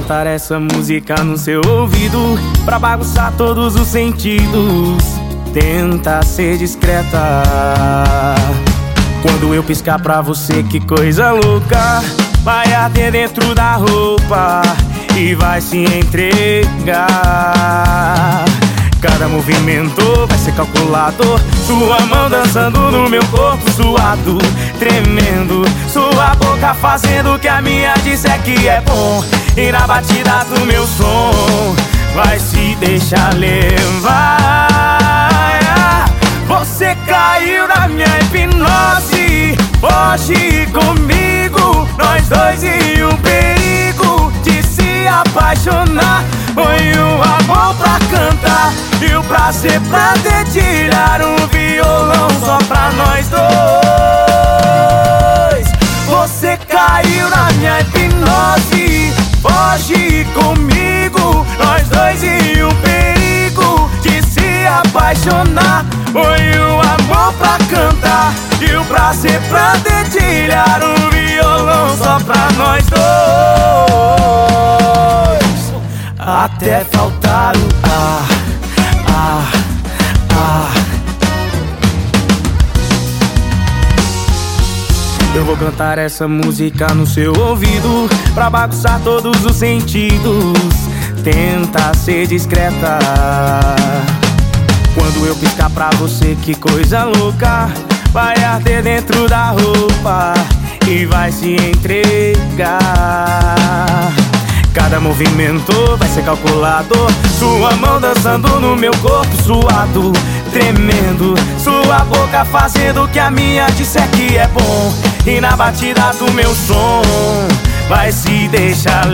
cantar essa música no seu ouvido, pra bagunçar todos os sentidos. Tenta ser discreta. Quando eu piscar pra você, que coisa louca. Vai arder dentro da roupa e vai se entregar. Cada movimento vai ser calculado. Sua mão dançando no meu corpo suado, tremendo. Sua boca fazendo o que a minha disser que é bom. E na batida do meu som vai se deixar levar. Você caiu na minha hipnose. Hoje comigo, nós dois e um perigo de se apaixonar. Põe o amor pra cantar e o prazer pra dedilhar um violão só pra nós dois. Você caiu na minha hipnose. Foge comigo, nós dois e um perigo de se apaixonar. Põe o amor pra cantar e o prazer pra dedilhar um violão só pra nós dois. Até faltar o ar. Eu vou cantar essa música no seu ouvido, pra bagunçar todos os sentidos. Tenta ser discreta. Quando eu piscar pra você, que coisa louca. Vai arder dentro da roupa e vai se entregar. Cada movimento vai ser calculado. Sua mão dançando no meu corpo suado, tremendo. Sua boca fazendo o que a minha disser que é bom. E na batida do meu som vai se deixar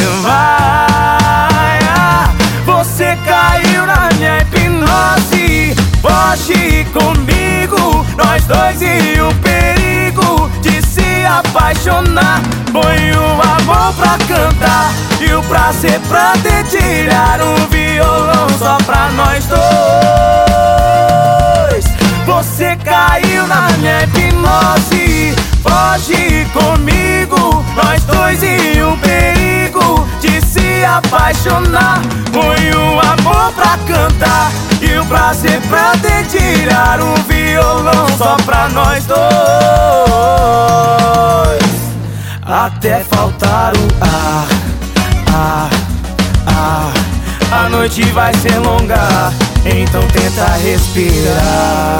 levar. Você caiu na minha hipnose. Foge comigo, nós dois e um perigo de se apaixonar. Põe o amor pra cantar e o prazer pra dedilhar um violão só pra nós dois. Você caiu na minha hipnose. Foge comigo, nós dois e um perigo de se apaixonar. Põe o amor pra cantar e o prazer pra dedilhar um violão só pra nós dois. Até faltar o ar. A noite vai ser longa, então tenta respirar.